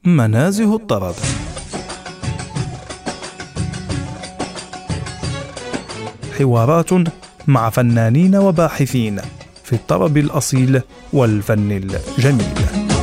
منازه الطرب. حوارات مع فنانين وباحثين في الطرب الأصيل والفن الجميل.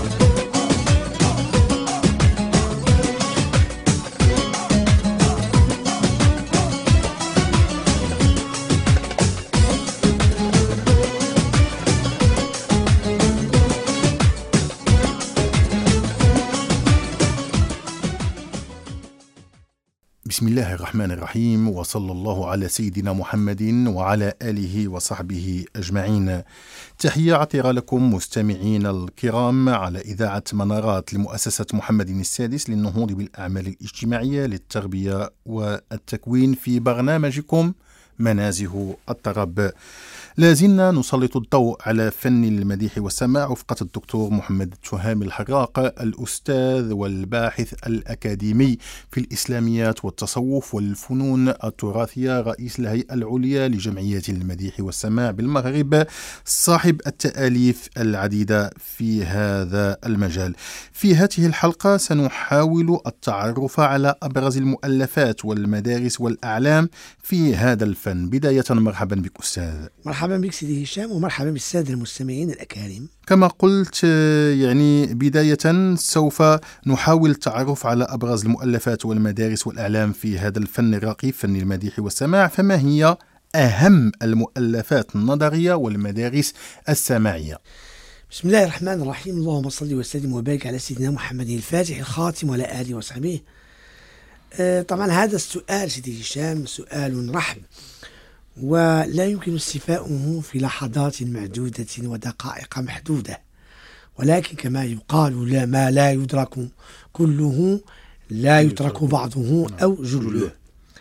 بسم الله الرحمن الرحيم، وصلى الله على سيدنا محمد وعلى آله وصحبه أجمعين. تحية عطرة لكم مستمعين الكرام على إذاعة منارات لمؤسسة محمد السادس للنهوض بالأعمال الاجتماعية للتربية والتكوين في برنامجكم منازه الطرب. لازلنا نسلط الضوء على فن المديح والسماع وفقة الدكتور محمد التهامي الحراق، الأستاذ والباحث الأكاديمي في الإسلاميات والتصوف والفنون التراثية، رئيس الهيئة العليا لجمعيات المديح والسماع بالمغرب، صاحب التأليف العديدة في هذا المجال. في هذه الحلقة سنحاول التعرف على أبرز المؤلفات والمدارس والأعلام في هذا الفن. بداية مرحبا بك أستاذ. مرحبا بك سيدي هشام، ومرحبا بالسادة المستمعين الأكارم. كما قلت بداية سوف نحاول التعرف على أبرز المؤلفات والمدارس والأعلام في هذا الفن الراقي، فن المديح والسماع. فما هي أهم المؤلفات النظرية والمدارس السماعية؟ بسم الله الرحمن الرحيم. اللهم صل وسلم وبارك على سيدنا محمد الفاتح الخاتم وعلى آله وصحبه. طبعا هذا السؤال سيدي هشام سؤال رحب، ولا يمكن استيفاؤه في لحظات معدودة ودقائق محدودة، ولكن كما يقال لا ما لا يدرك كله لا يترك بعضه أو جله.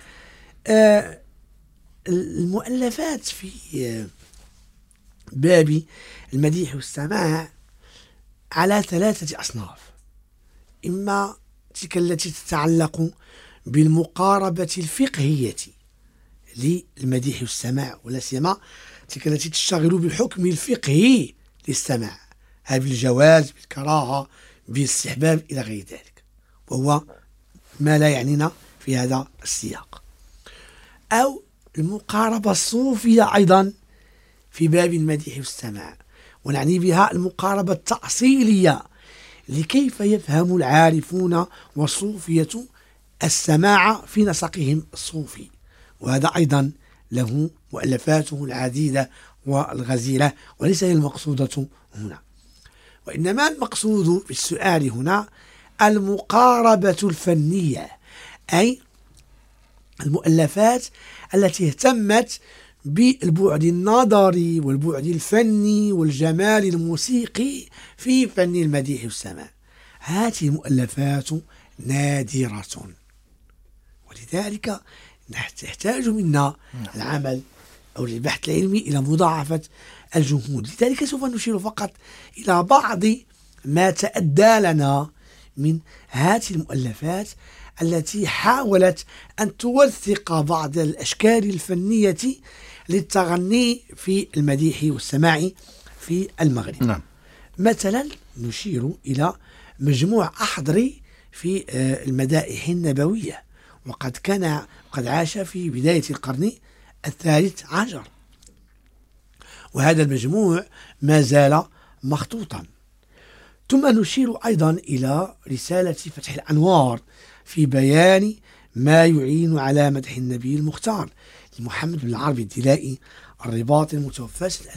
المؤلفات في باب المديح والسماع على ثلاثة أصناف: إما تلك التي تتعلق بالمقاربة الفقهية للمديح والسماع، ولا سيما تلك التي تشتغل بالحكم الفقهي للسماع، هذا بالجواز، بالكراهة، بالاستحباب إلى غير ذلك، وهو ما لا يعنينا في هذا السياق. أو المقاربة الصوفية أيضا في باب المديح والسماع، ونعني بها المقاربة التأصيلية لكيف يفهم العارفون والصوفية السماع في نسقهم الصوفي، وهذا أيضا له مؤلفاته العديدة والغزيرة، وليس هي المقصودة هنا، وإنما المقصود في السؤال هنا المقاربة الفنية، أي المؤلفات التي اهتمت بالبعد النظري والبعد الفني والجمال الموسيقي في فن المديح والسماع. هذه المؤلفات نادرة، ولذلك تحتاج منا العمل أو البحث العلمي إلى مضاعفة الجهود. لذلك سوف نشير فقط إلى بعض ما تأدى لنا من هذه المؤلفات التي حاولت أن توثق بعض الأشكال الفنية للتغني في المديح والسماع في المغرب. نعم. مثلا نشير إلى مجموع أحضري في المدائح النبوية، وقد عاش في بداية القرن الثالث عشر، وهذا المجموع ما زال مخطوطا. ثم نشير أيضا إلى رسالة فتح الأنوار في بيان ما يعين على مدح النبي المختار لمحمد بن العربي الدلائي الرباطي المتوفى سنة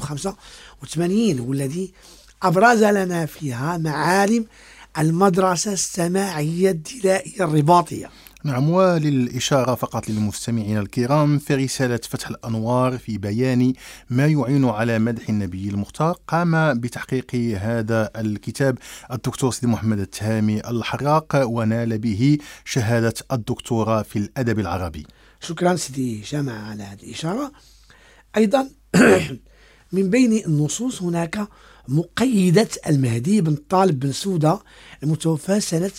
1285، والذي أبرز لنا فيها معالم المدرسة السماعية الدلائية الرباطية. نعم. وللإشارة فقط للمستمعين الكرام، في رسالة فتح الأنوار في بيان ما يعين على مدح النبي المختار، قام بتحقيق هذا الكتاب الدكتور سيدي محمد التهامي الحراق، ونال به شهادة الدكتوراه في الأدب العربي. شكرا سيدي هشام على هذه الإشارة. أيضا من بين النصوص هناك مقيدة المهدي بن طالب بن سودة المتوفى سنة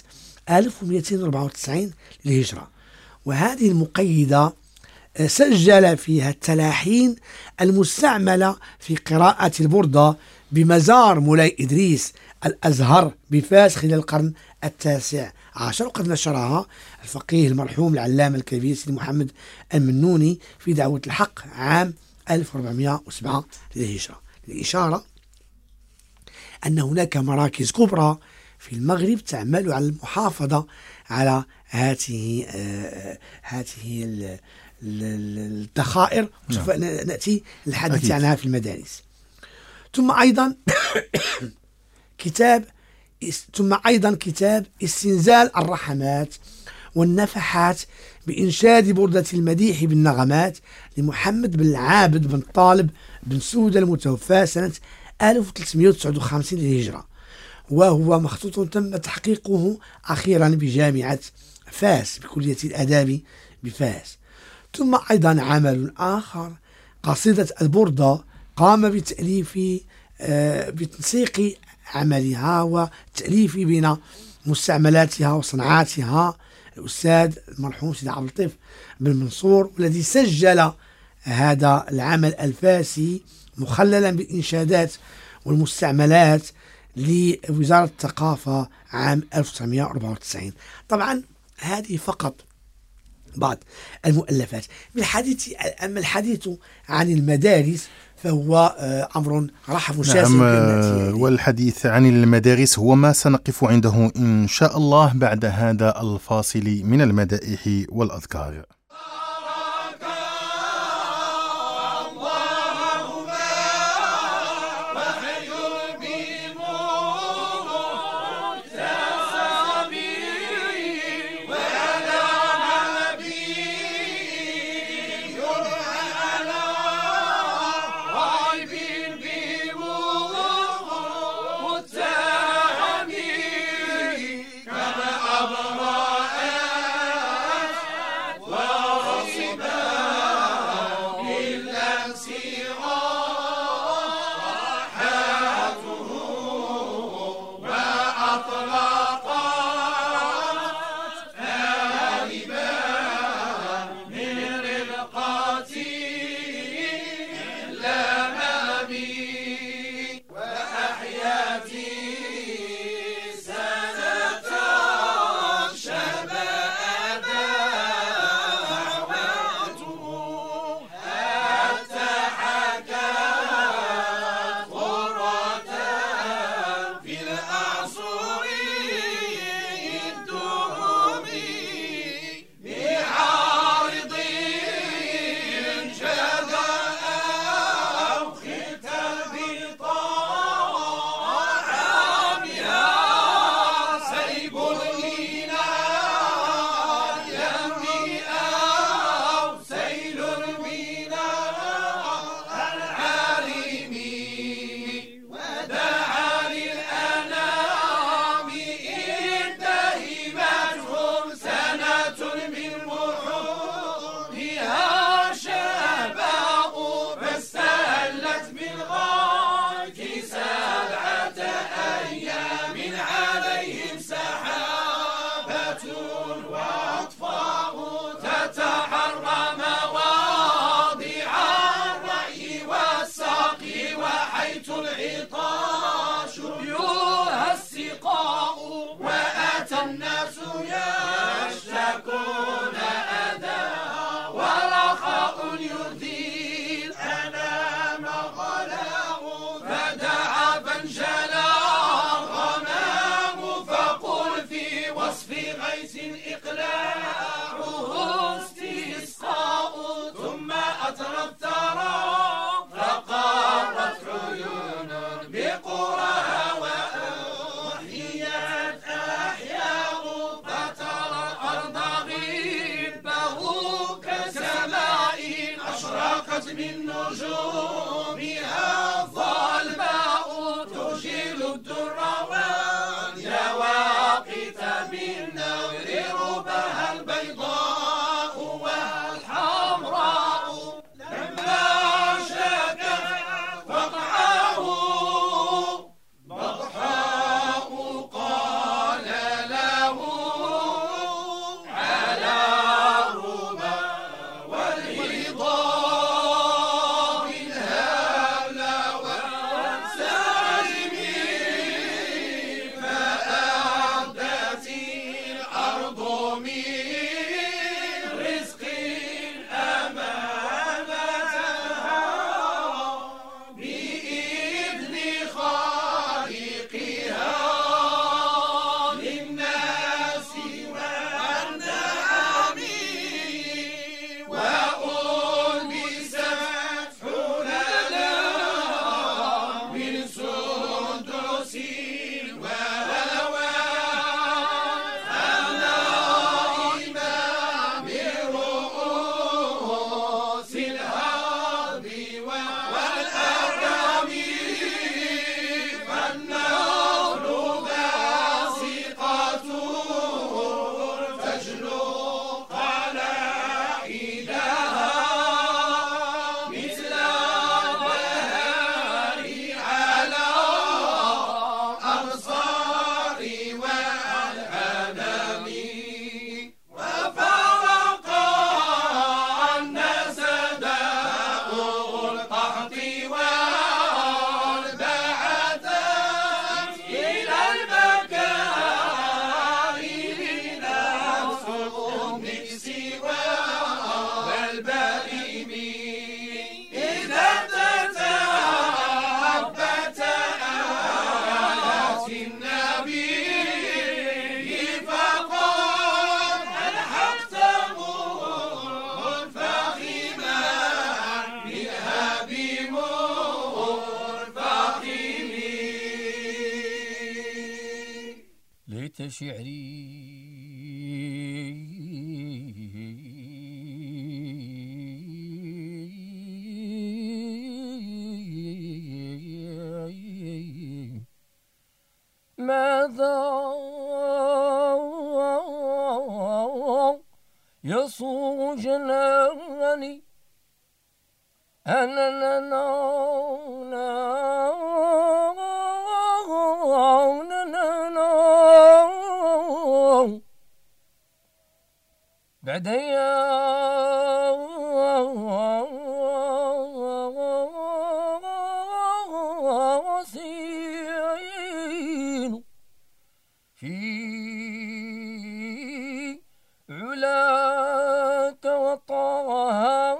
1294 للهجرة، وهذه المقيدة سجل فيها التلاحين المستعملة في قراءة البردة بمزار مولاي إدريس الأزهر بفاس خلال القرن 19، وقد نشرها الفقيه المرحوم العلامة الكبير سيدي محمد المنوني في دعوة الحق عام 1407 للهجرة، للإشارة أن هناك مراكز كبرى في المغرب تعمل على المحافظة على هذه الذخائر، سوف نأتي للحديث عنها في المدارس. ثم أيضا كتاب استنزال الرحمات والنفحات بإنشاد بردة المديح بالنغمات لمحمد بن العابد بن طالب بن سودة المتوفى سنة 1359 للهجرة، وهو مخطوط تم تحقيقه أخيرا بجامعة فاس بكلية الآداب بفاس. ثم أيضا عمل آخر قصيدة البردة قام بتنسيق عملها وتأليف بين مستعملاتها وصنعاتها الأستاذ المرحوم سيدي عبد اللطيف بن منصور، والذي سجل هذا العمل الفاسي مخللا بالإنشادات والمستعملات لوزارة الثقافة عام 1994. طبعا هذه فقط بعض المؤلفات. أما الحديث عن المدارس فهو أمر رحب شاسع. نعم، والحديث عن المدارس هو ما سنقف عنده إن شاء الله بعد هذا الفاصل من المدائح والأذكار. من نجومها الظلماء تجيل الدر واليواقيت بالنور ربها البيضاء والحمراء لما شكت وضعه بطحاء قال له على ربا والهضاء اذهب له شعري ماذا يصوغ جناني أنا بعد ياسين في علاك وطاها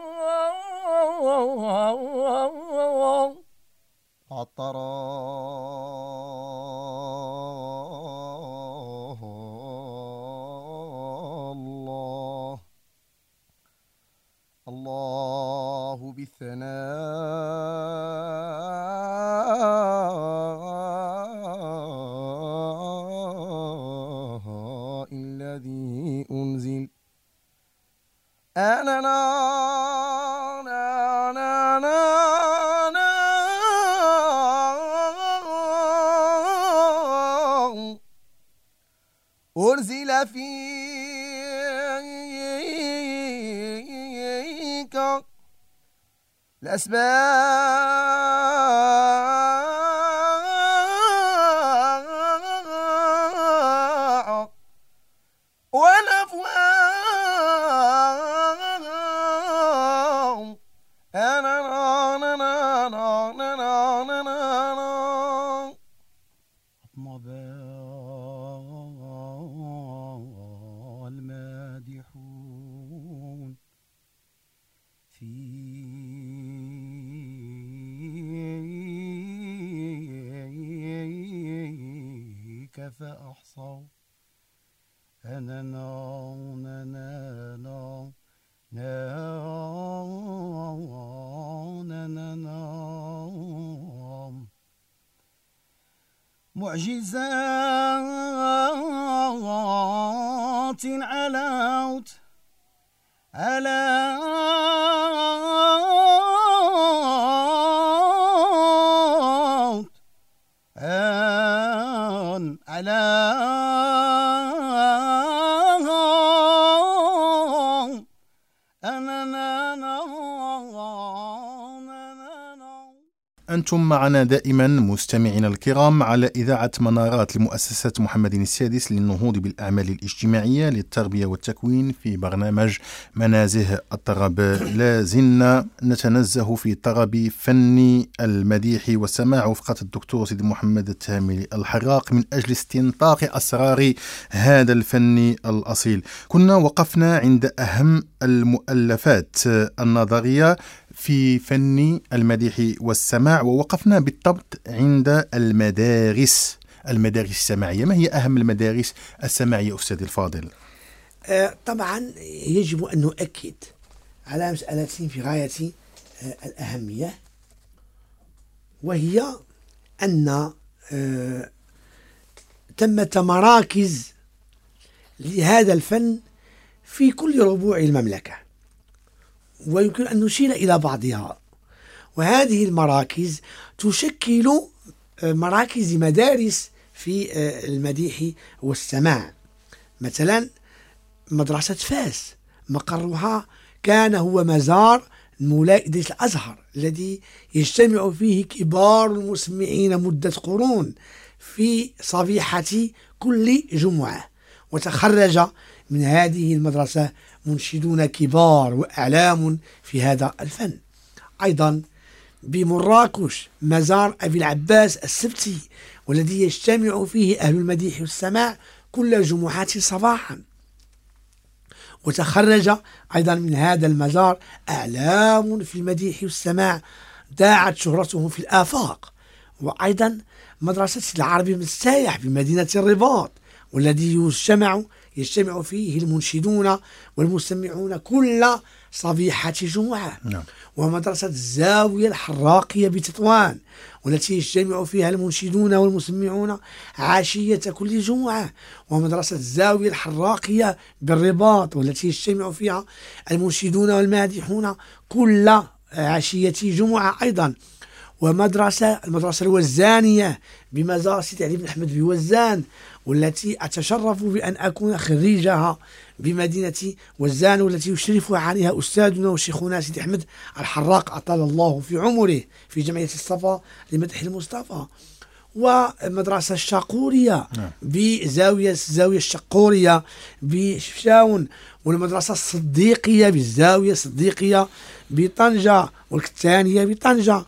الله بالثناء الذي أنزل أنا أرسل فيك الأسماع والأفواه المادحون فيك فأحصوا أنا معجزات علوت وأنتم معنا دائما مستمعين الكرام على إذاعة منارات لمؤسسة محمد السادس للنهوض بالأعمال الاجتماعية للتربية والتكوين في برنامج منازه الطرب. لازلنا نتنزه في طرب فن المديح والسماع وفقة الدكتور سيدي محمد التامري الحراق من أجل استنطاق أسرار هذا الفن الأصيل. كنا وقفنا عند أهم المؤلفات النظرية في فن المديح والسماع، ووقفنا بالضبط عند المدارس السماعية. ما هي أهم المدارس السماعية أستاذي الفاضل؟ طبعا يجب أن نؤكد على مسألة في غاية الأهمية، وهي أن ثمة مراكز لهذا الفن في كل ربوع المملكة، ويمكن أن نشير إلى بعضها. وهذه المراكز تشكل مراكز مدارس في المديح والسماع. مثلا مدرسة فاس مقرها كان هو مزار مولاي إدريس الأزهر الذي يجتمع فيه كبار المسمعين مدة قرون في صبيحة كل جمعة، وتخرج من هذه المدرسة منشدون كبار وأعلام في هذا الفن. أيضا بمراكش مزار أبي العباس السبتي، والذي يجتمع فيه أهل المديح والسماع كل جمعة صباحا، وتخرج أيضا من هذا المزار أعلام في المديح والسماع داعت شهرتهم في الآفاق. وأيضا مدرسة العربي بن السايح بمدينة الرباط، والذي يجتمع فيه المنشدون والمسمعون كل صبيحة جمعة. ومدرسة الزاوية الحراقية بتطوان، والتي يجتمع فيها المنشدون والمسمعون عشية كل جمعة. ومدرسة الزاوية الحراقية بالرباط، والتي يجتمع فيها المنشدون والمادحون كل عشية جمعة أيضا. المدرسة الوزانية بمزار سيدي علي بن أحمد بوزان، والتي أتشرف بأن أكون خريجها بمدينة وزان، والتي يشرف عليها أستاذنا وشيخنا سيدي أحمد الحراق أطال الله في عمره في جمعية الصفا لمدح المصطفى. ومدرسة الشاقورية بزاوية الشقورية بشفشاون، والمدرسة الصديقية بالزاوية الصديقية بطنجة، والكتانية بطنجة،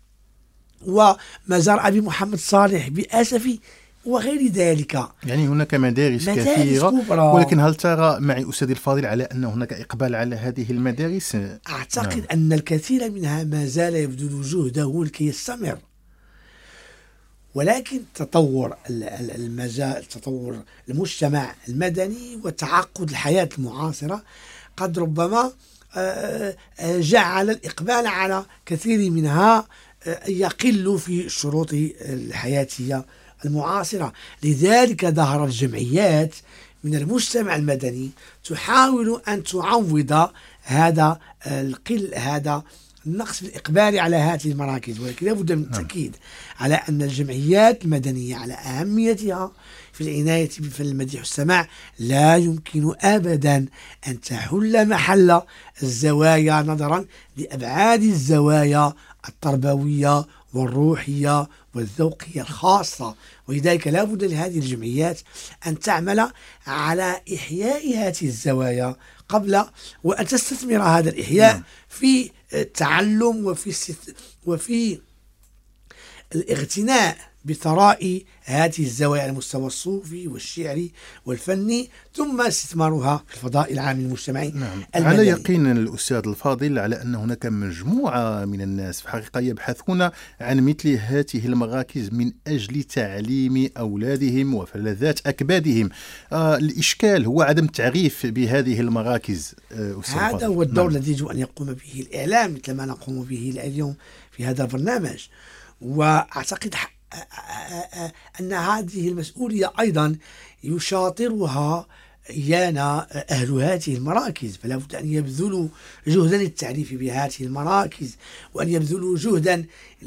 ومزار أبي محمد صالح بأسفي، وغير ذلك. يعني هناك مدارس كثيرة كبرى. ولكن هل ترى معي أستاذي الفاضل على أن هناك إقبال على هذه المدارس؟ أعتقد أن الكثير منها ما زال يبذل جهده لكي يستمر، ولكن تطور المجال، تطور المجتمع المدني وتعقد الحياة المعاصرة قد ربما جعل الإقبال على كثير منها يقل في الشروط الحياتية المعاصرة. لذلك ظهرت جمعيات من المجتمع المدني تحاول أن تعوض هذا النقص في الإقبال على هذه المراكز. ولكن لابد من التأكيد على أن الجمعيات المدنية على أهميتها في العناية بفن المديح والسماع لا يمكن أبدا أن تحل محل الزوايا نظرا لأبعاد الزوايا التربوية والروحية والذوقية الخاصة. ولذلك لا بد لهذه الجمعيات أن تعمل على إحياء هذه الزوايا قبل وأن تستثمر هذا الإحياء في التعلم وفي الاغتناء بثراء هذه الزوايا على المستوى الصوفي والشعري والفني، ثم استثمارها في الفضاء العام المجتمعي. على يقين الأستاذ الفاضل على أن هناك مجموعة من الناس في الحقيقة يبحثون عن مثل هذه المراكز من أجل تعليم أولادهم وفلذات أكبادهم. الإشكال هو عدم التعريف بهذه المراكز. هذا هو الدور الذي يجب أن يقوم به الإعلام مثل ما نقوم به اليوم في هذا البرنامج. وأعتقد أن هذه المسؤولية أيضا يشاطرها إيانا أهل هذه المراكز، فلا بد أن يبذلوا جهدا للتعريف بهذه المراكز، وأن يبذلوا جهدا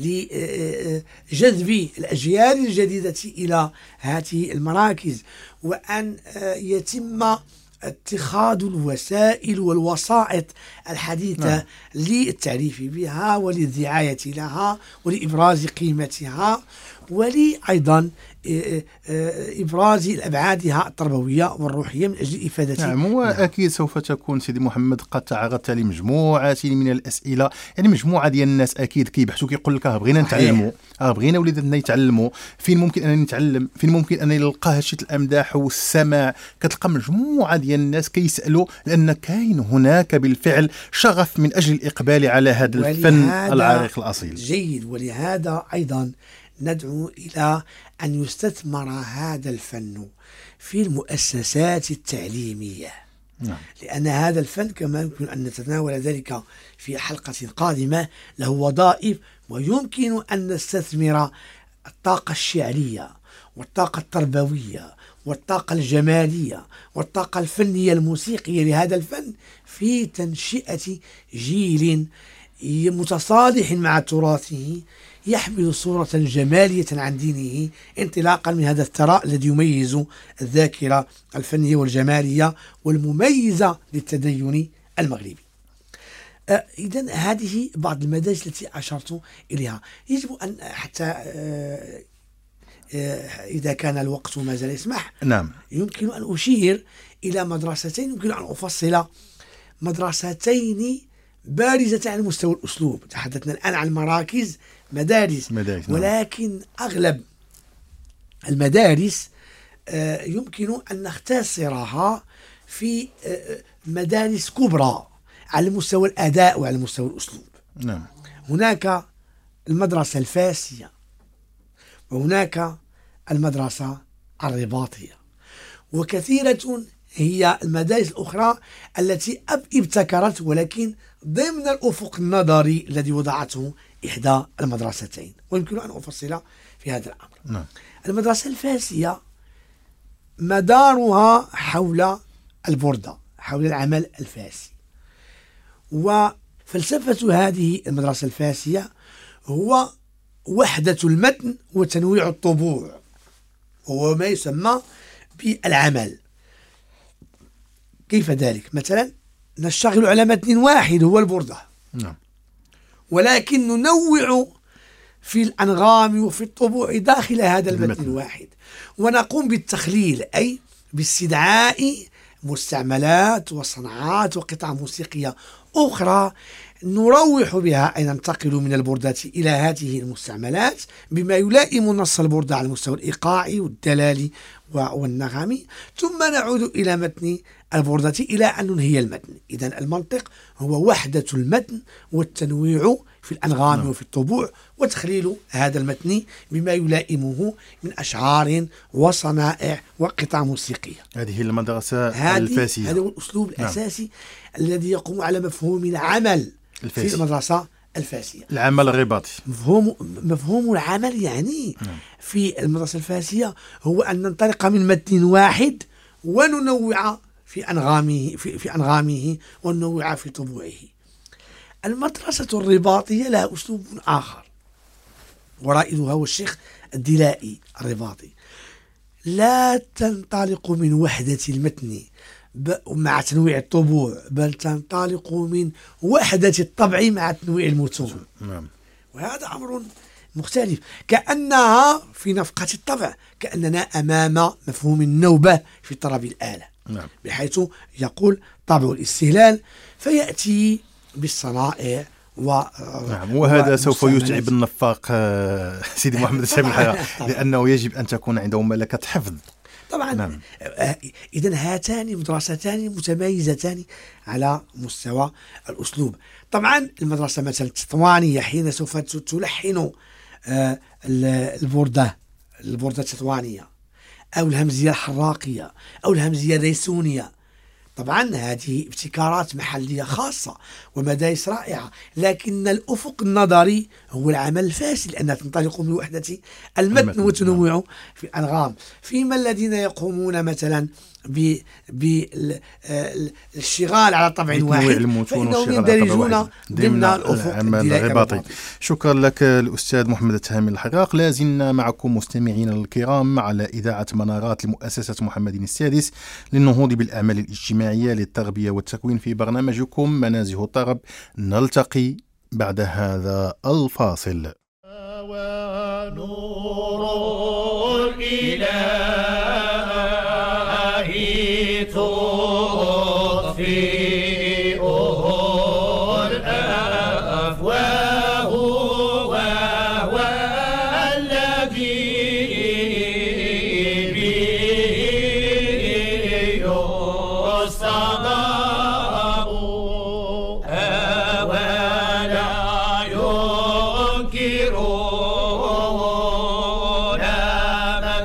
لجذب الأجيال الجديدة إلى هذه المراكز، وأن يتم اتخاذ الوسائل والوسائط الحديثة للتعريف بها وللدعاية لها ولإبراز قيمتها ولأيضا إبراز أبعادها التربوية والروحية من أجل إفادتها. نعم، وأكيد سوف تكون سيدي محمد قد تعرضت لمجموعة من الأسئلة، يعني مجموعة ديال الناس أكيد كيبحثوا كيقول لك بغينا نتعلموا، بغينا وليداتنا يتعلموا، فين ممكن أن نتعلم، فين ممكن أن نلقى هادشي الأمداح والسماع. كتلقى مجموعة ديال الناس كيسألوا لأن كاين هناك بالفعل شغف من أجل الإقبال على هذا الفن العريق الأصيل. جيد، ولهذا أيضا ندعو إلى أن يستثمر هذا الفن في المؤسسات التعليمية. نعم. لأن هذا الفن كما يمكن أن نتناول ذلك في حلقة قادمة له وظائف، ويمكن أن نستثمر الطاقة الشعرية والطاقة التربوية والطاقة الجمالية والطاقة الفنية الموسيقية لهذا الفن في تنشئة جيل متصالح مع تراثه، يحمل صورة جمالية عن دينه، انطلاقا من هذا الثراء الذي يميز الذاكرة الفنية والجمالية والمميزة للتدين المغربي. إذن هذه بعض المدارس التي أشرت إليها. يجب أن حتى إذا كان الوقت ما زال يسمح، نعم، يمكن أن أشير إلى مدرستين، يمكن أن أفصل مدرستين بارزة على مستوى الأسلوب. تحدثنا الآن عن مراكز مدارس. نعم. ولكن أغلب المدارس يمكن أن نختصرها في مدارس كبرى على مستوى الأداء وعلى مستوى الأسلوب. نعم. هناك المدرسة الفاسية وهناك المدرسة الرباطية، وكثيرة هي المدارس الأخرى التي ابتكرت ولكن ضمن الأفق النظري الذي وضعته إحدى المدرستين، ويمكن أن أفصل في هذا الأمر. نعم. المدرسة الفاسية مدارها حول البردة، حول العمل الفاسي، وفلسفة هذه المدرسة الفاسية هو وحدة المتن وتنويع الطبوع، وهو ما يسمى بالعمل. كيف ذلك؟ مثلا نشتغل على متن واحد هو البردة، نعم، ولكن ننوع في الأنغام وفي الطبوع داخل هذا المتن الواحد، ونقوم بالتخليل، أي باستدعاء مستعملات وصناعات وقطع موسيقية أخرى نروح بها، أي ننتقل من البردة إلى هذه المستعملات بما يلائم نص البردة على المستوى الإيقاعي والدلالي والنغمي، ثم نعود إلى متن البردة إلى أن ننهي المتن. إذن المنطق هو وحدة المتن والتنويع في الأنغام وفي الطبوع وتخليل هذا المتن بما يلائمه من أشعار وصنائع وقطع موسيقية. هذه المدرسة الفاسية. هذا هو الأسلوب الأساسي الذي يقوم على مفهوم العمل في المدرسة الفاسية. العمل الرباطي. مفهوم العمل يعني في المدرسة الفاسية هو أن ننطلق من متن واحد وننوع في أنغامه وننوع في طبوعه. المدرسة الرباطية لها أسلوب آخر، ورائدها هو الشيخ الدلائي الرباطي. لا تنطلق من وحدة المتن مع تنويع الطبوع، بل تنطلق من وحدة الطبع مع تنويع المتون. وهذا أمر مختلف، كأنها في نفقة الطبع، كأننا أمام مفهوم النوبة في طرب الآلة. بحيث يقول طبع الاستهلال فيأتي بالصنائع وهذا سوف يتعب النفاق سيدي محمد الشامي الحياة، لأنه يجب أن تكون عنده ملكة حفظ. طبعا. إذن هاتان مدرستان متميزتان على مستوى الأسلوب. طبعا المدرسة مثلا التطوانية حين سوف تلحن البردة التطوانية أو الهمزية الحراقية أو الهمزية الريسونية، طبعا هذه ابتكارات محلية خاصة ومدارس رائعة، لكن الأفق النظري هو العمل الفاشل، لأنها تنطلق من وحدة المتن وتنوع في الأنغام. فيما الذين يقومون مثلا بالاشتغال على طبع واحد فإنهم يندرجون ضمن الأفق الرباطي. شكرا لك الأستاذ محمد التهامي الحراق. لازلنا معكم مستمعين الكرام على إذاعة منارات لمؤسسة محمد السادس للنهوض بالأعمال الاجتماعية للتربية والتكوين في برنامجكم منازه الطرب. نلتقي بعد هذا الفاصل. ونور الإله تطفئه الأفواه وهو الذي به يصطدم ولا ينكرون من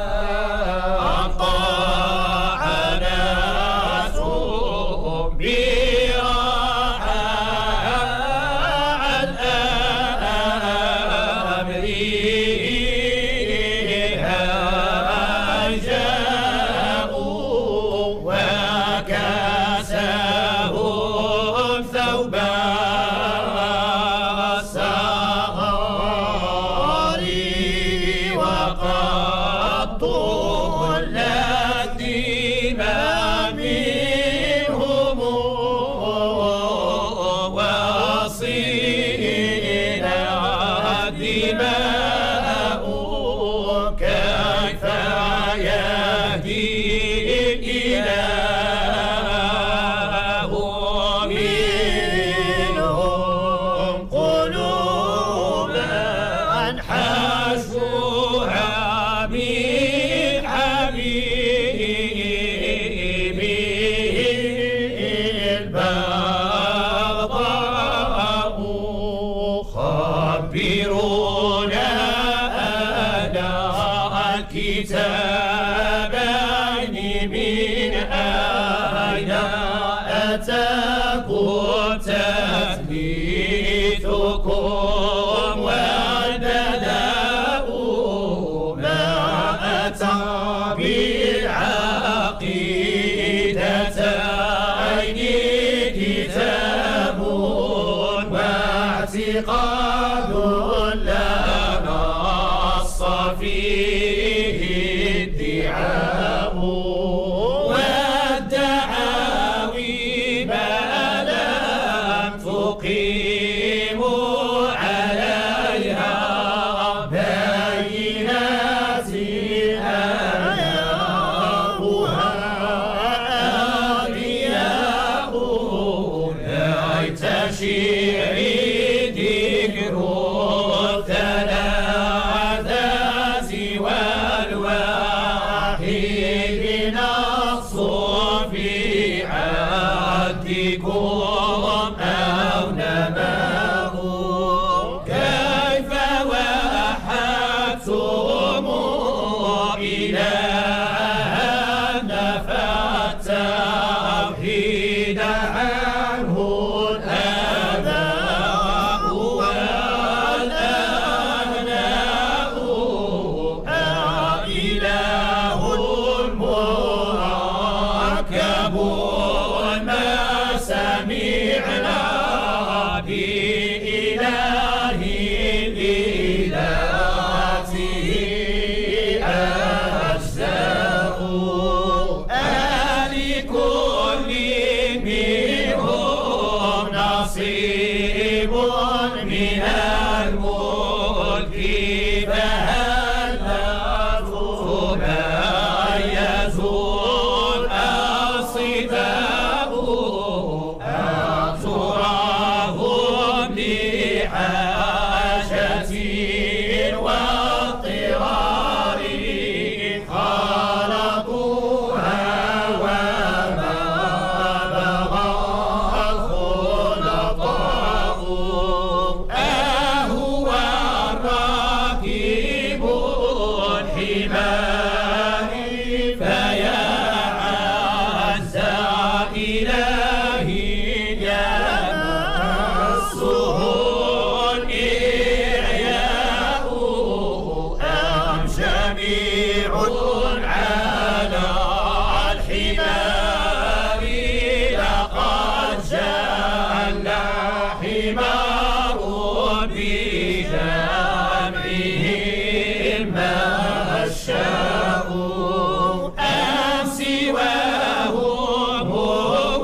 اعتقاد لا نص فيه ادعاء والدعاوي ما لم تقيم عليها بينات أنيابها أرياء ليت شعري إلهي يمسه الإعياء أم جميع على الحمار لقد جل حمار بجمعهم مشاء أم سواهم هو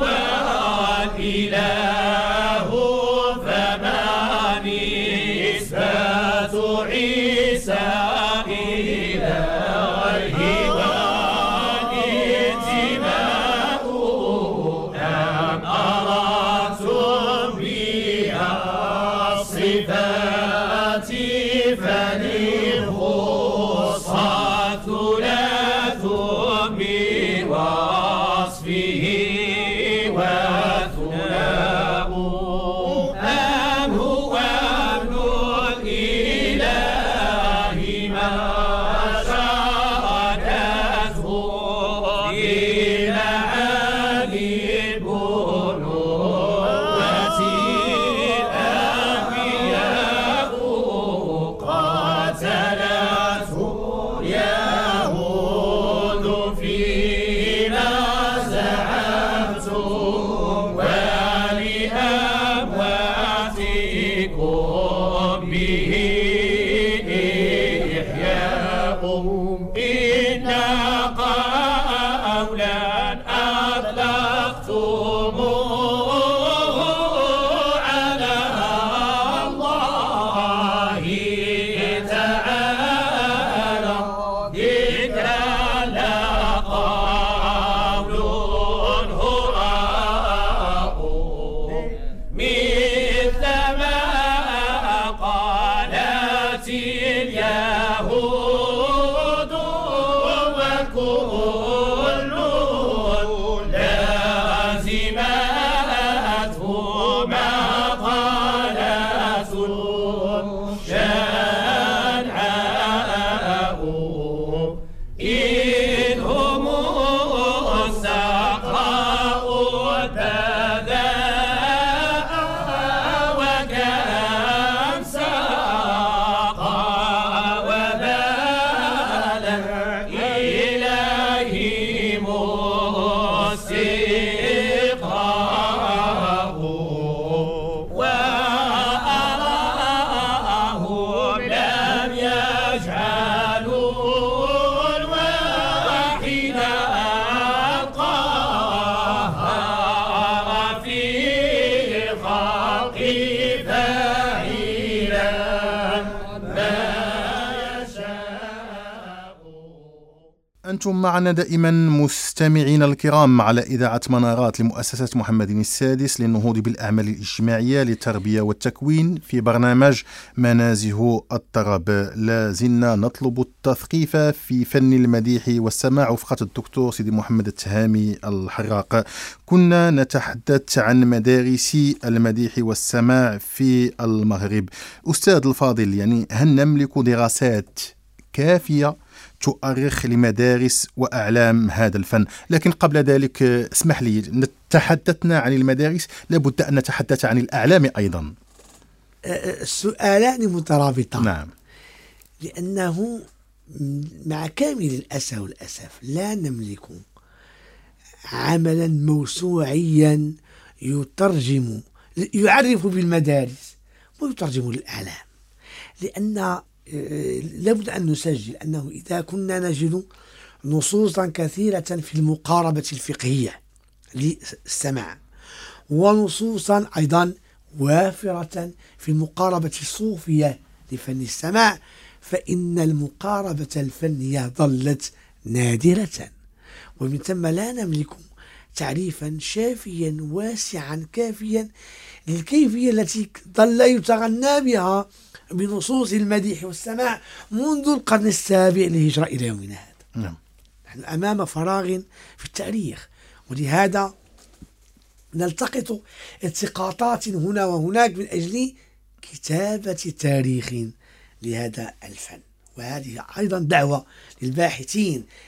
الإله فما نسبة عيسى إليه والانتماء أم أردتم بها الصفات فللخصات ثلاث بوصفه وثناء أم هو ابن الإله ما شاركته إلى علي البنوة الأنبياء قاتلته يهود فينا زعمتم ولأمواتكم به إحياء إن قولا أطلقتموه على الله تعالى ذكرا لقول هراء مثل ما قالت اليهود وكل لازمته ما قالت شنعاء إذ هم السقاء البذاء وكم ساقا وبالا إليهم السقاء وأراهم لم يجعلوا الواحد القهار في الخلق فاعلا ما يشاء. أنتم معنا دائما مستمعين الكرام على إذاعة منارات لمؤسسة محمد السادس للنهوض بالأعمال الاجتماعية للتربية والتكوين في برنامج منازه الطرب. لا زلنا نطلب التثقيف في فن المديح والسماع وفقة الدكتور سيدي محمد التهامي الحراق. كنا نتحدث عن مدارس المديح والسماع في المغرب. أستاذ الفاضل، يعني هل نملك دراسات كافية تؤرخ لمدارس وأعلام هذا الفن؟ لكن قبل ذلك اسمح لي، تحدثنا عن المدارس، لابد أن نتحدث عن الأعلام أيضا. السؤالان مترابطان. نعم. لأنه مع كامل الأسى والأسف لا نملك عملا موسوعيا يعرف بالمدارس ويترجم للأعلام، لأن لابد أن نسجل أنه إذا كنا نجد نصوصا كثيرة في المقاربة الفقهية للسماع ونصوصا أيضا وافرة في المقاربة الصوفية لفن السماع، فإن المقاربة الفنية ظلت نادرة، ومن ثم لا نملك تعريفا شافيا واسعا كافيا للكيفية التي ظل يتغنى بها بنصوص المديح والسماع منذ القرن السابع للهجرة إلى يومنا هذا. نحن أمام فراغ في التاريخ، ولهذا نلتقط التقاطات هنا وهناك من أجل كتابة تاريخ لهذا الفن. وهذه أيضا دعوة للباحثين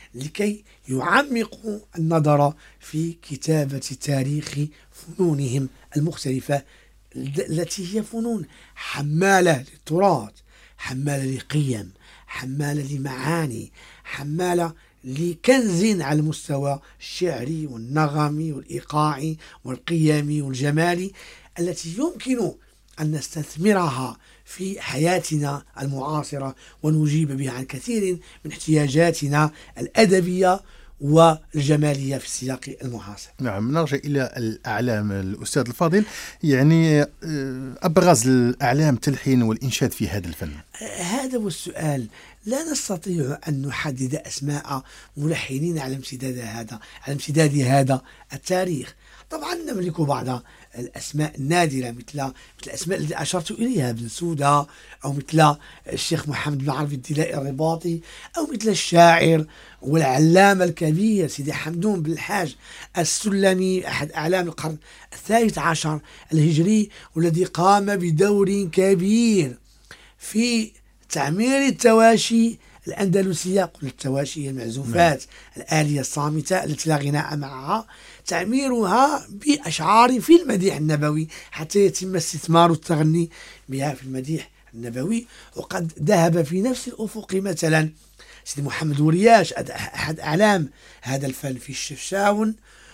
لكي يعمقوا النظر في كتابة تاريخ فنونهم المختلفة، التي هي فنون حمالة للتراث، حمالة لقيم، حمالة لمعاني، حمالة لكنز على المستوى الشعري والنغمي والإيقاعي والقيمي والجمالي، التي يمكن أن نستثمرها في حياتنا المعاصرة ونجيب بها عن كثير من احتياجاتنا الأدبية والجمالية في السياق المعاصر. نعم، نرجع إلى الأعلام الأستاذ الفاضل، يعني أبرز الأعلام تلحين والإنشاد في هذا الفن. هذا هو السؤال. لا نستطيع أن نحدد أسماء ملحنين على امتداد هذا التاريخ. طبعا نملك بعض الأسماء النادرة مثل الأسماء التي أشرت إليها، بن سودة، أو مثل الشيخ محمد بن عربي الدلائي الرباطي، أو مثل الشاعر والعلامة الكبير سيدي حمدون بن الحاج السلمي، أحد أعلام القرن ال13 الهجري، والذي قام بدور كبير في تعمير التواشي الأندلسية. قلنا التواشي هي المعزوفات الآلية الصامتة التي لا غناء معها، تعميرها بأشعار في المديح النبوي حتى يتم استثمار التغني بها في المديح النبوي. وقد ذهب في نفس الأفق مثلا سيدي محمد ورياش، أحد أعلام هذا الفن في الشفشاون،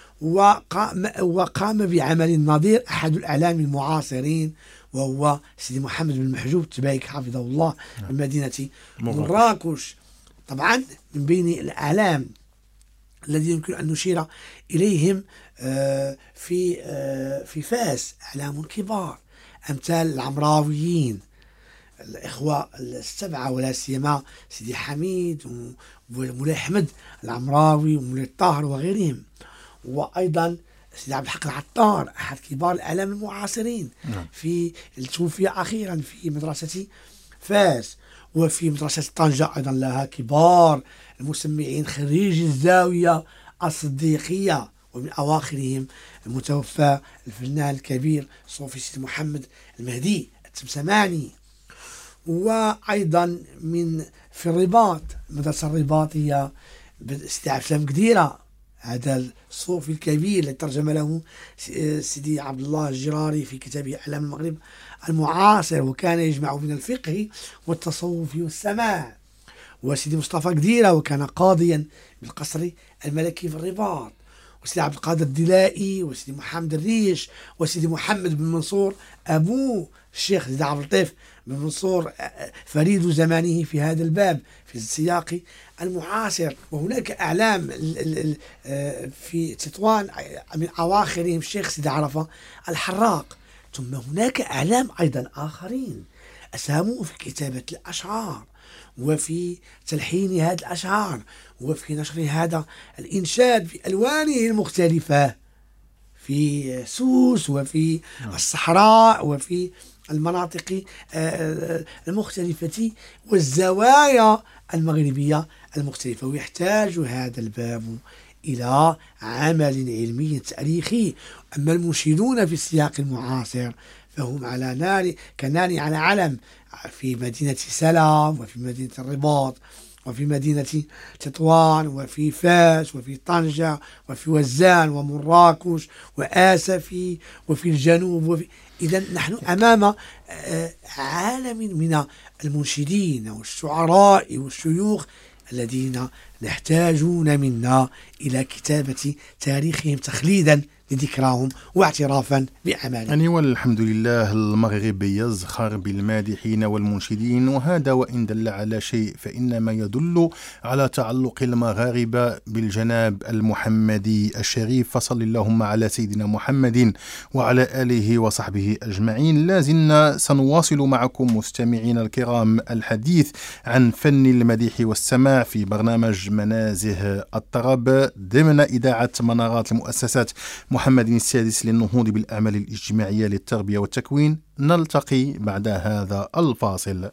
وقام بعمل نظير أحد الأعلام المعاصرين، وهو سيدي محمد بن محجوب التبايك حفظه الله من مدينة مراكش. طبعا من بين الأعلام الذي يمكن أن نشير إليهم في فاس أعلام كبار أمثال العمراويين، الإخوة السبعة، ولا سيما سيدي حميد ومولاي أحمد العمراوي ومولاي الطاهر وغيرهم، وأيضا سيدي عبد الحق العطار أحد كبار الأعلام المعاصرين في توفي أخيرا في مدرسة فاس. وفي مدرسة طنجة أيضا لها كبار المسمعين خريجي الزاوية الصديقية، ومن أواخرهم المتوفى الفنان الكبير صوفي سيدي محمد المهدي التمسماني. وأيضا في الرباط المدرسة الرباطية سيدي عبد السلام قديرة، هذا الصوفي الكبير الذي ترجم له سيدي عبد الله الجراري في كتابه أعلام المغرب المعاصر، وكان يجمع بين الفقه والتصوف والسماع. وسيدي مصطفى قديرة وكان قاضيا بالقصر الملكي في الرباط، وسيدي عبد القادر الدلائي، وسيدي محمد الريش، وسيدي محمد بن منصور أبو الشيخ سيدي عبد اللطيف بن منصور فريد زمانه في هذا الباب في السياق المعاصر. وهناك أعلام في تطوان من أواخرهم الشيخ سيدي عرفة الحراق. ثم هناك أعلام أيضا آخرين أسهموا في كتابة الأشعار وفي تلحين هذه الأشعار وفي نشر هذا الإنشاد في ألوانه المختلفة في سوس وفي الصحراء وفي المناطق المختلفة والزوايا المغربية المختلفة. ويحتاج هذا الباب إلى عمل علمي تاريخي. أما المنشدون في السياق المعاصر فهم على نار كنار على علم في مدينة سلام وفي مدينة الرباط وفي مدينة تطوان وفي فاس وفي طنجة وفي وزان ومراكش وآسفي وفي الجنوب إذا نحن أمام عالم من المنشدين والشعراء والشيوخ الذين يحتاجون منا إلى كتابة تاريخهم تخليدا لذكراهم واعترافا بأعمالهم. يعني والحمد لله المغرب يزخر بالمادحين والمنشدين، وهذا وإن دل على شيء فإنما يدل على تعلق المغاربة بالجناب المحمدي الشريف، فصل اللهم على سيدنا محمد وعلى آله وصحبه أجمعين. لازلنا سنواصل معكم مستمعين الكرام الحديث عن فن المديح والسماع في برنامج منازه الطرب ضمن إذاعة منارات المؤسسات محمد السادس للنهوض بالأعمال الاجتماعية للتربية والتكوين. نلتقي بعد هذا الفاصل.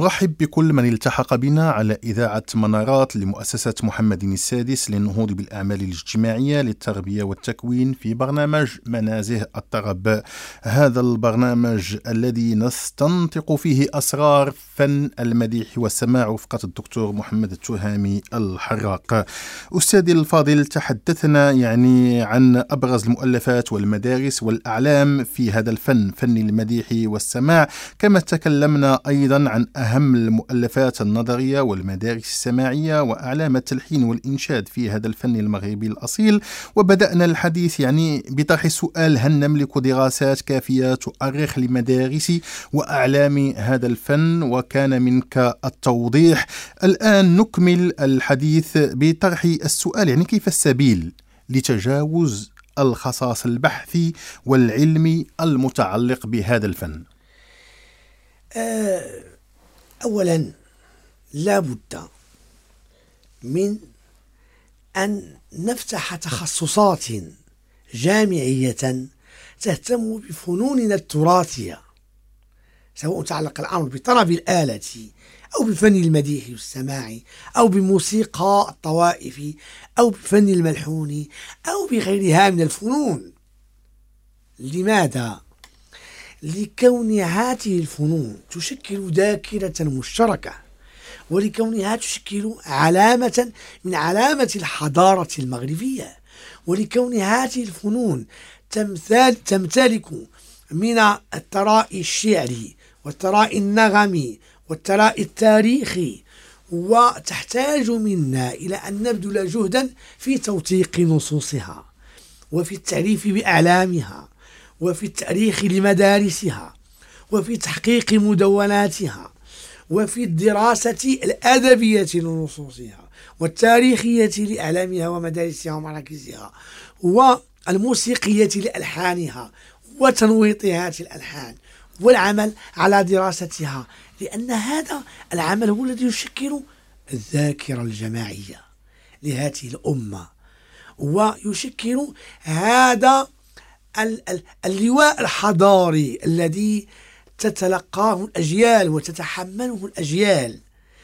نرحب بكل من التحق بنا على إذاعة منارات لمؤسسة محمد السادس للنهوض بالأعمال الاجتماعية للتربية والتكوين في برنامج منازه الطرب. هذا البرنامج الذي نستنطق فيه أسرار فن المديح والسماع وفقة الدكتور محمد التهامي الحراق. أستاذي الفاضل، تحدثنا عن أبرز المؤلفات والمدارس والأعلام في هذا الفن، فن المديح والسماع، كما تكلمنا أيضا عن أهم المؤلفات النظرية والمدارس السماعية وأعلام التلحين والإنشاد في هذا الفن المغربي الأصيل. وبدأنا الحديث بطرح السؤال: هل نملك دراسات كافية تؤرخ لمدارس وأعلام هذا الفن؟ وكان منك التوضيح. الآن نكمل الحديث بطرح السؤال: كيف السبيل لتجاوز الخصاص البحثي والعلمي المتعلق بهذا الفن؟ أولا لا بد من أن نفتح تخصصات جامعية تهتم بفنوننا التراثية، سواء تعلق الأمر بطرب الآلة أو بفن المديح والسماع أو بموسيقى الطوائف أو بفن الملحون أو بغيرها من الفنون. لماذا؟ لكون هذه الفنون تشكل ذاكرة مشتركة، ولكونها تشكل علامة من علامة الحضارة المغربية، ولكون هذه الفنون تمتلك من الثراء الشعري والثراء النغمي والثراء التاريخي، وتحتاج منا إلى أن نبذل جهدا في توثيق نصوصها وفي التعريف بأعلامها وفي التأريخ لمدارسها وفي تحقيق مدوناتها وفي الدراسة الأدبية لنصوصها والتاريخية لأعلامها ومدارسها ومراكزها والموسيقية لألحانها وتنويطها الألحان والعمل على دراستها، لأن هذا العمل هو الذي يشكل الذاكرة الجماعية لهذه الأمة، ويشكل هذا اللواء الحضاري الذي تتلقاه الأجيال وتتحمله الأجيال،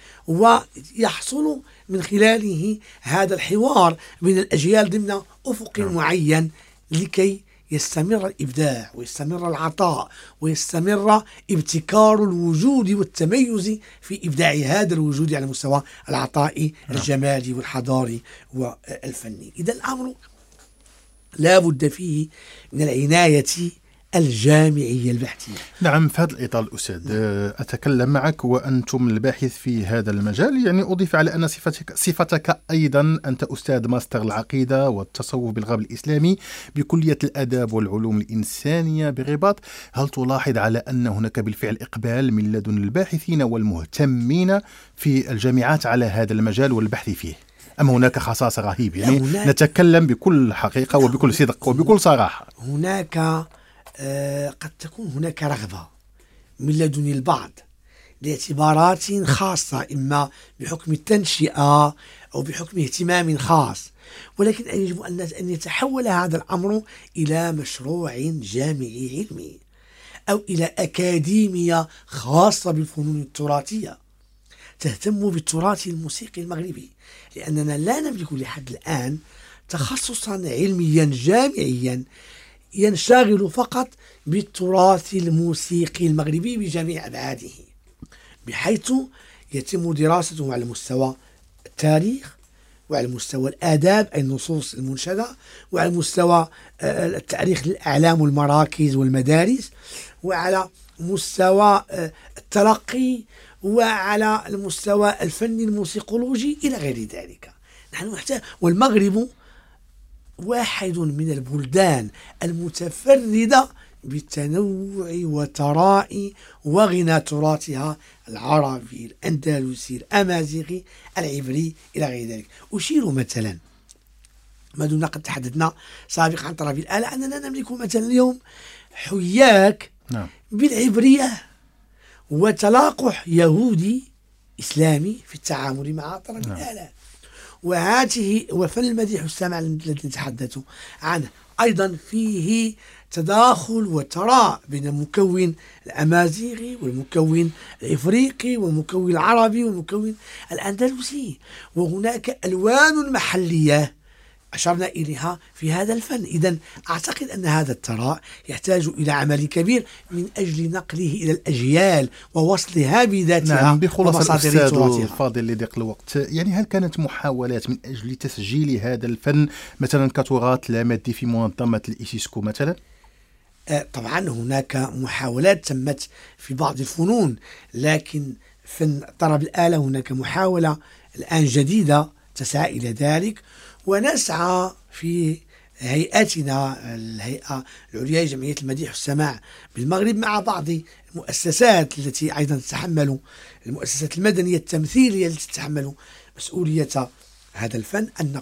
ويحصل من خلاله هذا الحوار بين الأجيال ضمن أفق معين لكي يستمر الإبداع ويستمر العطاء ويستمر ابتكار الوجود والتميز في إبداع هذا الوجود على مستوى العطاء الجمالي والحضاري والفني. إذا الأمر لا بد فيه من العناية الجامعية البحثية. نعم، في هذا الإطار أستاذ أتكلم معك وأنتم الباحث في هذا المجال. أضيف على أن صفتك أيضا أنت أستاذ ماستر العقيدة والتصوف بالغرب الإسلامي بكلية الآداب والعلوم الإنسانية بالرباط. هل تلاحظ على أن هناك بالفعل إقبال من لدن الباحثين والمهتمين في الجامعات على هذا المجال والبحث فيه، أم هناك خصاص رهيب؟ نتكلم بكل حقيقة وبكل صدق وبكل صراحة. هناك قد تكون هناك رغبة من لدن البعض لاعتبارات خاصة، إما بحكم التنشئة أو بحكم اهتمام خاص، ولكن يجب أن يتحول هذا الأمر إلى مشروع جامعي علمي أو إلى أكاديمية خاصة بالفنون التراثية تهتم بالتراث الموسيقي المغربي، لأننا لا نملك لحد الآن تخصصا علميا جامعيا ينشغل فقط بالتراث الموسيقي المغربي بجميع أبعاده، بحيث يتم دراسته على مستوى التاريخ وعلى مستوى الآداب أي النصوص المنشدة، وعلى مستوى التاريخ للأعلام والمراكز والمدارس، وعلى مستوى التلقي، وعلى المستوى الفني الموسيقولوجي إلى غير ذلك. نحن نحتاج، والمغرب واحد من البلدان المتفردة بالتنوع وتراء وغنى تراثها العربي الأندلسي الأمازيغي العبري إلى غير ذلك. أشير مثلا ما دون قد تحدثنا سابقا عن طرب الآلة أننا نملك مثلا اليوم حياك بالعبرية وتلاقح يهودي إسلامي في التعامل مع طرب الآلة. وهذه وفن المديح والسماع الذي نتحدث عنه أيضا فيه تداخل وتراء بين المكون الأمازيغي والمكون الإفريقي والمكون العربي والمكون الأندلسي، وهناك ألوان محلية أشرنا إليها في هذا الفن. إذن أعتقد أن هذا التراء يحتاج إلى عمل كبير من أجل نقله إلى الأجيال ووصلها بذاتها. نعم، بخلاصة الأستاذ تراثها. الفاضل لضيق الوقت، يعني هل كانت محاولات من أجل تسجيل هذا الفن مثلا كتراث لا مادي في منظمة الإيسيسكو مثلا؟ طبعا هناك محاولات تمت في بعض الفنون، لكن فن طرب الآلة هناك محاولة الآن جديدة تسعى إلى ذلك، ونسعى في هيئتنا الهيئة العليا لجمعية المديح والسماع بالمغرب مع بعض المؤسسات التي أيضا تتحمل، المؤسسات المدنية التمثيلية التي تتحمل مسؤولية هذا الفن، أن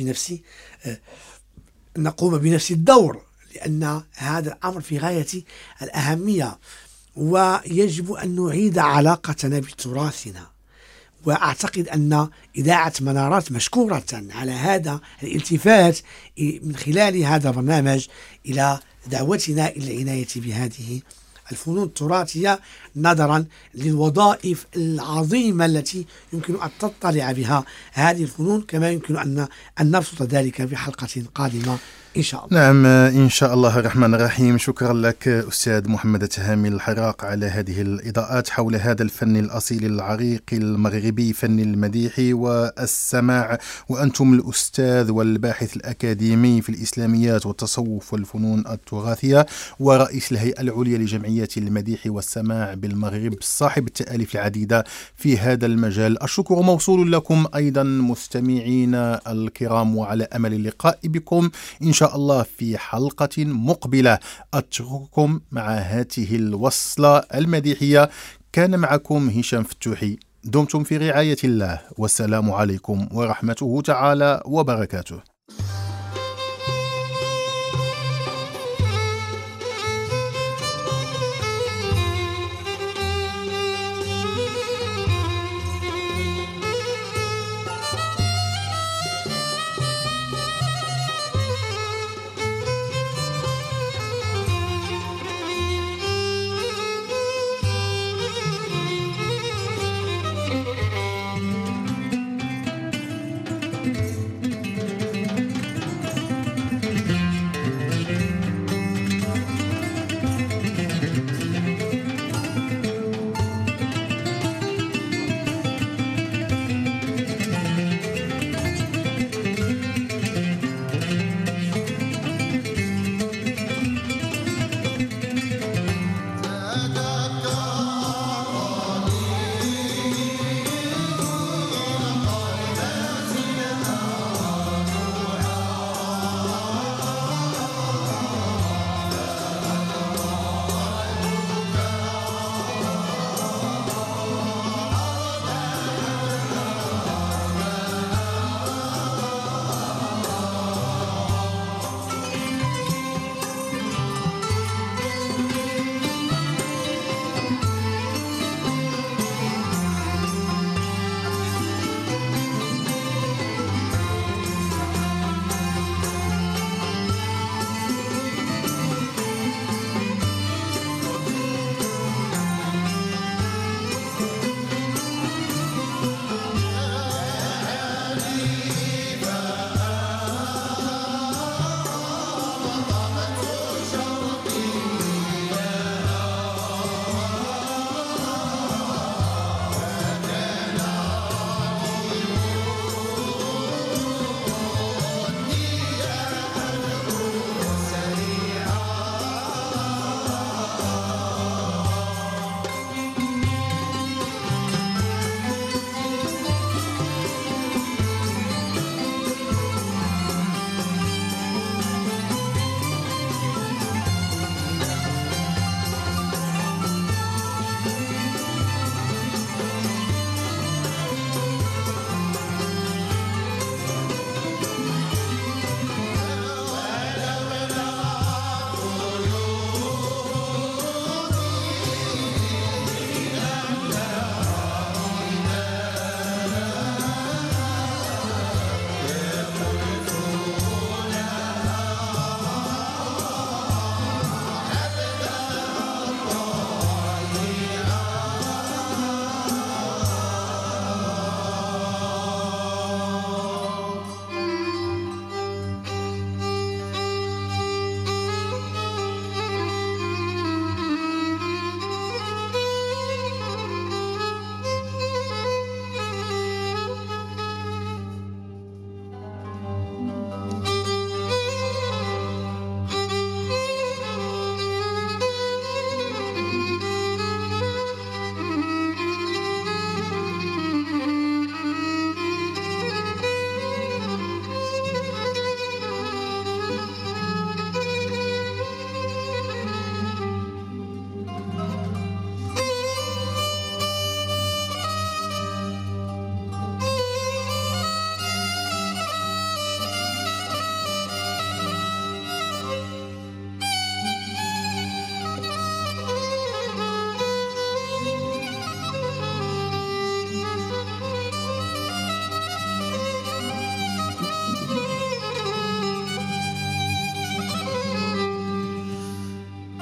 نقوم بنفس الدور، لأن هذا الأمر في غاية الأهمية، ويجب أن نعيد علاقتنا بتراثنا. وأعتقد أن إذاعة منارات مشكورة على هذا الالتفات من خلال هذا البرنامج إلى دعوتنا إلى العناية بهذه الفنون التراثية، نظرا للوظائف العظيمة التي يمكن أن تطلع بها هذه الفنون، كما يمكن أن نبسط ذلك في حلقة قادمة إن شاء الله. نعم إن شاء الله الرحمن الرحيم. شكرا لك أستاذ محمد تهامي الحراق على هذه الإضاءات حول هذا الفن الأصيل العريق المغربي، فن المديح والسماع، وأنتم الأستاذ والباحث الأكاديمي في الإسلاميات والتصوف والفنون التراثية ورئيس الهيئة العليا لجمعية المديح والسماع بالمغرب، صاحب التأليف العديدة في هذا المجال. الشكر موصول لكم أيضا مستمعينا الكرام، وعلى أمل اللقاء بكم إن شاء الله في حلقة مقبلة. أترككم مع هذه الوصلة المديحية. كان معكم هشام فتوحي، دمتم في رعاية الله، والسلام عليكم ورحمته تعالى وبركاته.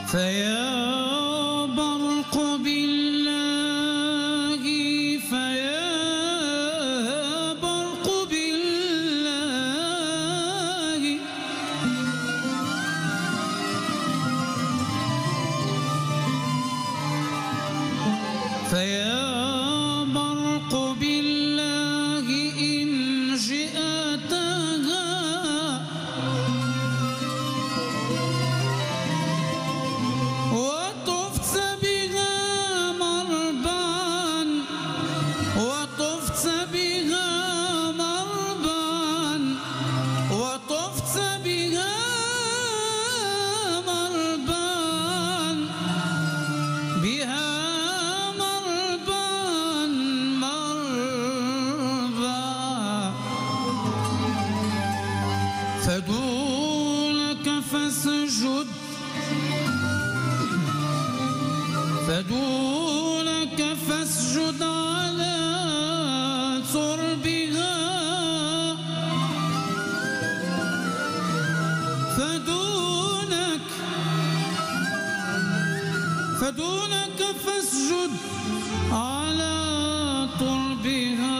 فيا برق بالله فيا برق بالله فيا برق بالله إن جئتها وطفت بها مربان وطفت بها مربان وطفت بها مربان بها مربان مربا فدونك فاسجد فدونك فاسجد على تربها فدونك فاسجد على تربها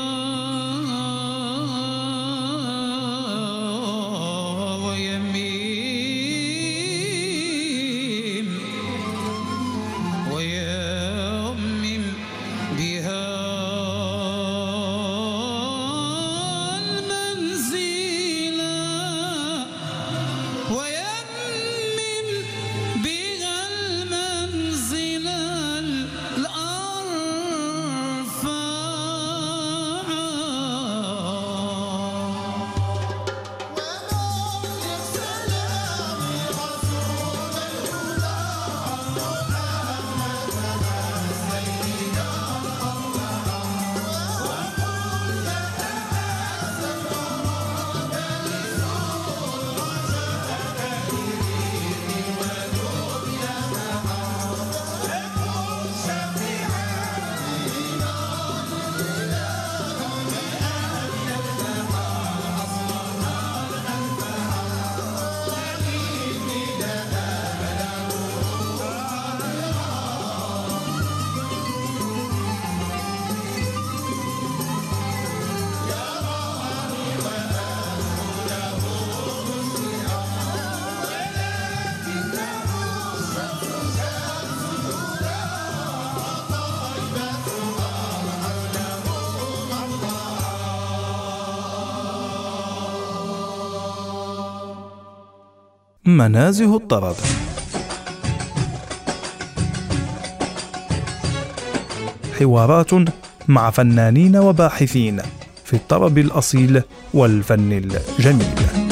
ويمم بها المنزل ويمم بها المنزل منازه الطرب. حوارات مع فنانين وباحثين في الطرب الأصيل والفن الجميل.